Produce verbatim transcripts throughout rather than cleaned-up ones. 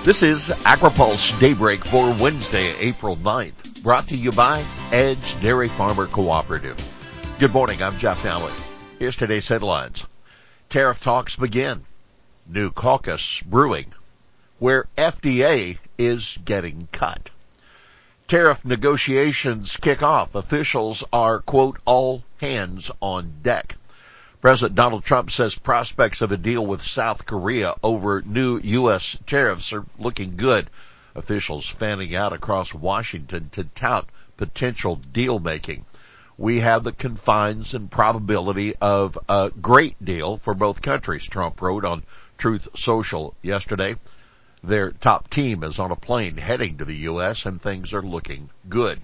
This is AgriPulse Daybreak for Wednesday, April ninth, brought to you by Edge Dairy Farmer Cooperative. Good morning, I'm Jeff Nally. Here's today's headlines. Tariff talks begin. New caucus brewing, where F D A is getting cut. Tariff negotiations kick off. Officials are, quote, all hands on deck. President Donald Trump says prospects of a deal with South Korea over new U S tariffs are looking good. Officials fanning out across Washington to tout potential deal making. We have the confines and probability of a great deal for both countries, Trump wrote on Truth Social yesterday. Their top team is on a plane heading to the U S and things are looking good.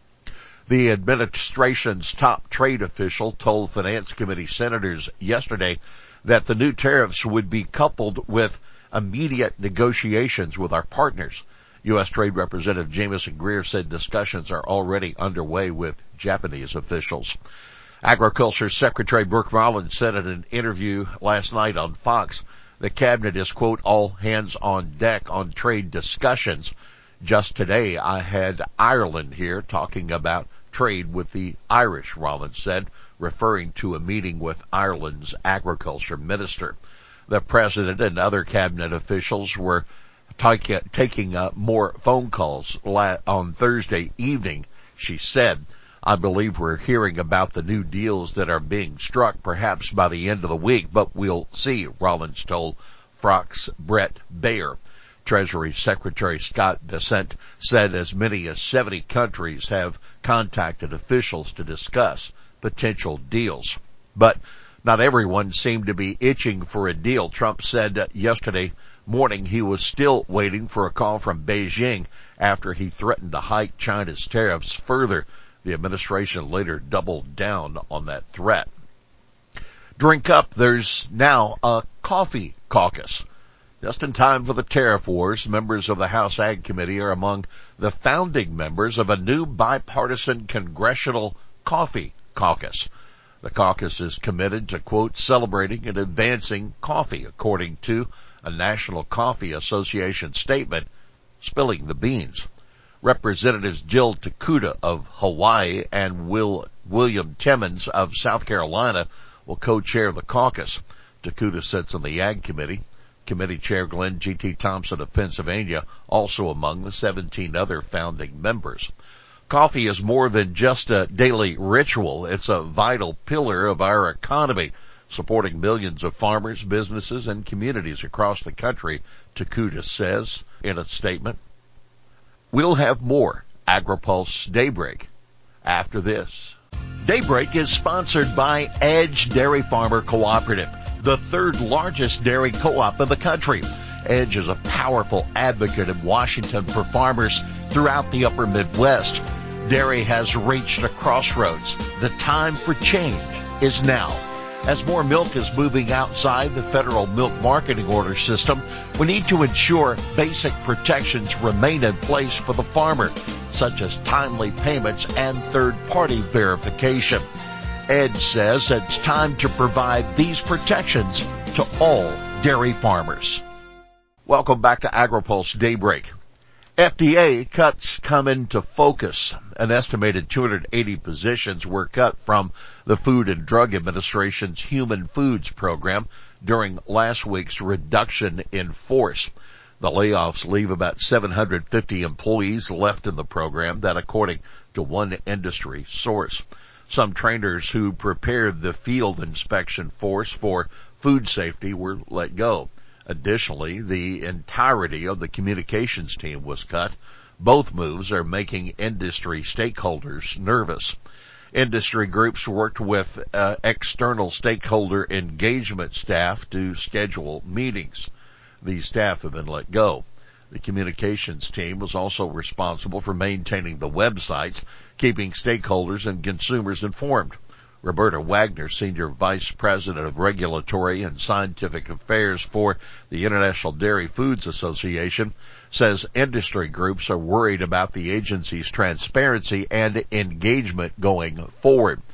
The administration's top trade official told Finance Committee senators yesterday that the new tariffs would be coupled with immediate negotiations with our partners. U S. Trade Representative Jamieson Greer said discussions are already underway with Japanese officials. Agriculture Secretary Brooke Rollins said in an interview last night on Fox the cabinet is, quote, all hands on deck on trade discussions. Just today I had Ireland here talking about trade with the Irish, Rollins said, referring to a meeting with Ireland's agriculture minister. The president and other cabinet officials were t- taking uh, more phone calls la- on Thursday evening, she said. I believe we're hearing about the new deals that are being struck perhaps by the end of the week, but we'll see, Rollins told Fox Brett Baer. Treasury Secretary Scott Bessent said as many as seventy countries have contacted officials to discuss potential deals. But not everyone seemed to be itching for a deal. Trump said yesterday morning he was still waiting for a call from Beijing after he threatened to hike China's tariffs further. The administration later doubled down on that threat. Drink up, there's now a coffee caucus. Just in time for the tariff wars, members of the House Ag Committee are among the founding members of a new bipartisan congressional coffee caucus. The caucus is committed to, quote, celebrating and advancing coffee, according to a National Coffee Association statement, spilling the beans. Representatives Jill Takuda of Hawaii and Will, William Timmons of South Carolina will co-chair the caucus. Takuda sits on the Ag Committee. Committee Chair Glenn G T. Thompson of Pennsylvania, also among the seventeen other founding members. Coffee is more than just a daily ritual. It's a vital pillar of our economy, supporting millions of farmers, businesses, and communities across the country, Takuda says in a statement. We'll have more AgriPulse Daybreak after this. Daybreak is sponsored by Edge Dairy Farmer Cooperative, the third largest dairy co-op in the country. Edge is a powerful advocate in Washington for farmers throughout the upper Midwest. Dairy has reached a crossroads. The time for change is now. As more milk is moving outside the federal milk marketing order system, we need to ensure basic protections remain in place for the farmer, such as timely payments and third-party verification. Edge says it's time to provide these protections to all dairy farmers. Welcome back to AgriPulse Daybreak. F D A cuts come into focus. An estimated two hundred eighty positions were cut from the Food and Drug Administration's Human Foods program during last week's reduction in force. The layoffs leave about seven hundred fifty employees left in the program, that according to one industry source. Some trainers who prepared the field inspection force for food safety were let go. Additionally, the entirety of the communications team was cut. Both moves are making industry stakeholders nervous. Industry groups worked with uh, external stakeholder engagement staff to schedule meetings. These staff have been let go. The communications team was also responsible for maintaining the websites, keeping stakeholders and consumers informed. Roberta Wagner, Senior Vice President of Regulatory and Scientific Affairs for the International Dairy Foods Association, says industry groups are worried about the agency's transparency and engagement going forward.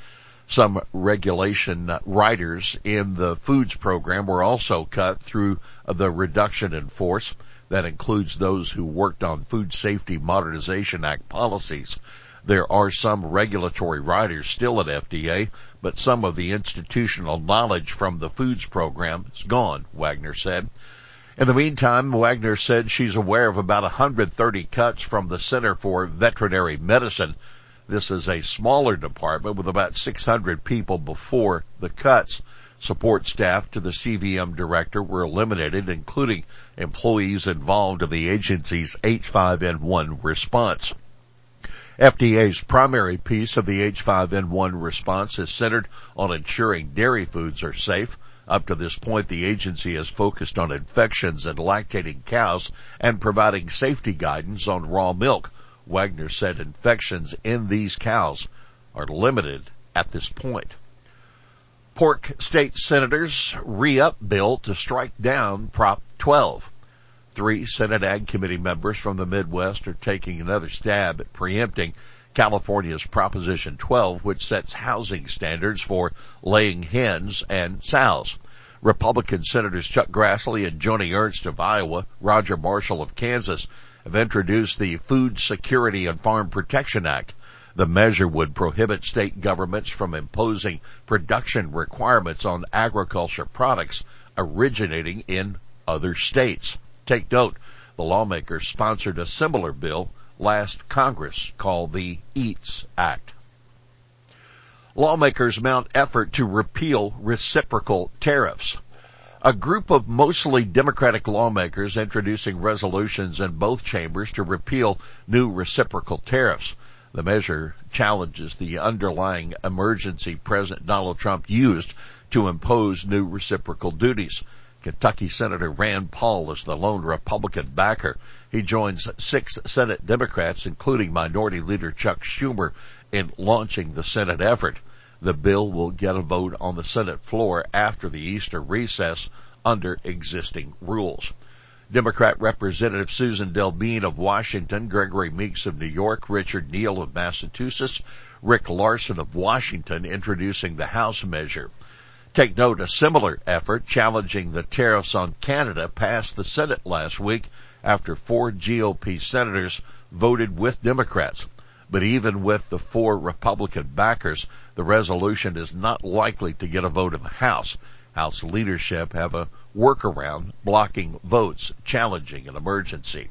Some regulation riders in the foods program were also cut through the reduction in force. That includes those who worked on Food Safety Modernization Act policies. There are some regulatory riders still at F D A, but some of the institutional knowledge from the foods program is gone, Wagner said. In the meantime, Wagner said she's aware of about one hundred thirty cuts from the Center for Veterinary Medicine. This is a smaller department with about six hundred people before the cuts. Support staff to the C V M director were eliminated, including employees involved in the agency's H five N one response. F D A's primary piece of the H five N one response is centered on ensuring dairy foods are safe. Up to this point, the agency has focused on infections in lactating cows and providing safety guidance on raw milk. Wagner said infections in these cows are limited at this point. Pork state senators re-up bill to strike down Prop twelve. Three Senate Ag Committee members from the Midwest are taking another stab at preempting California's Proposition twelve, which sets housing standards for laying hens and sows. Republican Senators Chuck Grassley and Joni Ernst of Iowa, Roger Marshall of Kansas, have introduced the Food Security and Farm Protection Act. The measure would prohibit state governments from imposing production requirements on agriculture products originating in other states. Take note, the lawmakers sponsored a similar bill last Congress called the EATS Act. Lawmakers mount effort to repeal reciprocal tariffs. A group of mostly Democratic lawmakers introducing resolutions in both chambers to repeal new reciprocal tariffs. The measure challenges the underlying emergency President Donald Trump used to impose new reciprocal duties. Kentucky Senator Rand Paul is the lone Republican backer. He joins six Senate Democrats, including Minority Leader Chuck Schumer, in launching the Senate effort. The bill will get a vote on the Senate floor after the Easter recess under existing rules. Democrat Representative Susan Delbene of Washington, Gregory Meeks of New York, Richard Neal of Massachusetts, Rick Larson of Washington introducing the House measure. Take note, a similar effort challenging the tariffs on Canada passed the Senate last week after four G O P senators voted with Democrats. But even with the four Republican backers, the resolution is not likely to get a vote in the House. House leadership have a workaround blocking votes challenging an emergency.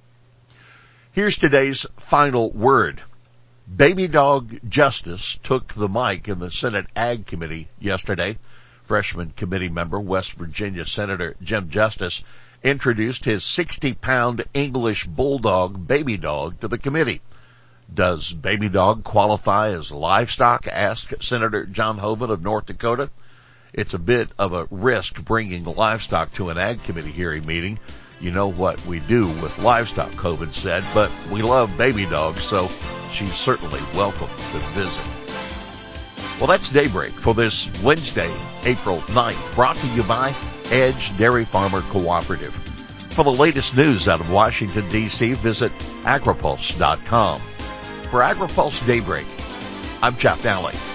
Here's today's final word. Baby dog justice took the mic in the Senate Ag Committee yesterday. Freshman committee member, West Virginia Senator Jim Justice, introduced his sixty pound English bulldog baby dog to the committee. Does baby dog qualify as livestock? Asked Senator John Hoeven of North Dakota. It's a bit of a risk bringing livestock to an Ag Committee hearing meeting. You know what we do with livestock, Hoeven said, but we love baby dogs, so she's certainly welcome to visit. Well, that's Daybreak for this Wednesday, April ninth, brought to you by Edge Dairy Farmer Cooperative. For the latest news out of Washington, D C, visit agripulse dot com. For AgriPulse Daybreak, I'm Jeff Daly.